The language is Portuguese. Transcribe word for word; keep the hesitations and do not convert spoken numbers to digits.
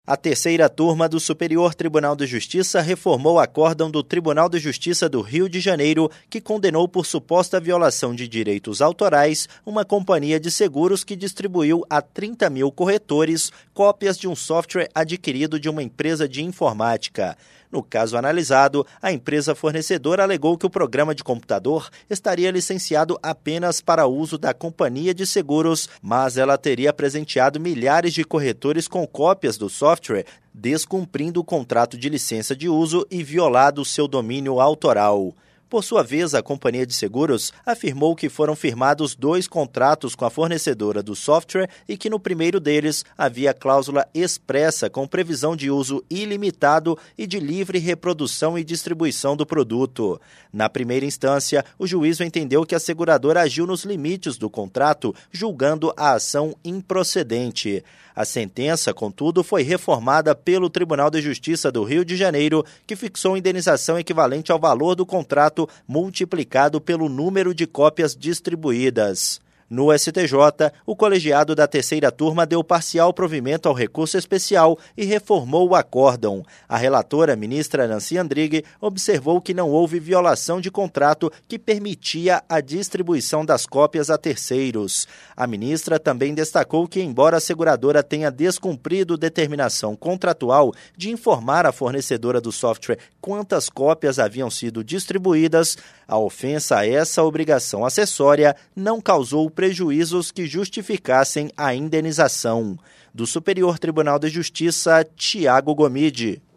A terceira turma do Superior Tribunal de Justiça reformou o acórdão do Tribunal de Justiça do Rio de Janeiro, que condenou por suposta violação de direitos autorais uma companhia de seguros que distribuiu a trinta mil corretores cópias de um software adquirido de uma empresa de informática. No caso analisado, a empresa fornecedora alegou que o programa de computador estaria licenciado apenas para uso da companhia de seguros, mas ela teria presenteado milhares de corretores com cópias do software, descumprindo o contrato de licença de uso e violado seu domínio autoral. Por sua vez, a companhia de seguros afirmou que foram firmados dois contratos com a fornecedora do software e que no primeiro deles havia cláusula expressa com previsão de uso ilimitado e de livre reprodução e distribuição do produto. Na primeira instância, o juízo entendeu que a seguradora agiu nos limites do contrato, julgando a ação improcedente. A sentença, contudo, foi reformada pelo Tribunal de Justiça do Rio de Janeiro, que fixou indenização equivalente ao valor do contrato multiplicado pelo número de cópias distribuídas. No S T J, o colegiado da terceira turma deu parcial provimento ao recurso especial e reformou o acórdão. A relatora, ministra Nancy Andrighi, observou que não houve violação de contrato que permitia a distribuição das cópias a terceiros. A ministra também destacou que, embora a seguradora tenha descumprido determinação contratual de informar a fornecedora do software quantas cópias haviam sido distribuídas, a ofensa a essa obrigação acessória não causou prejuízos que justificassem a indenização. Do Superior Tribunal de Justiça, Tiago Gomide.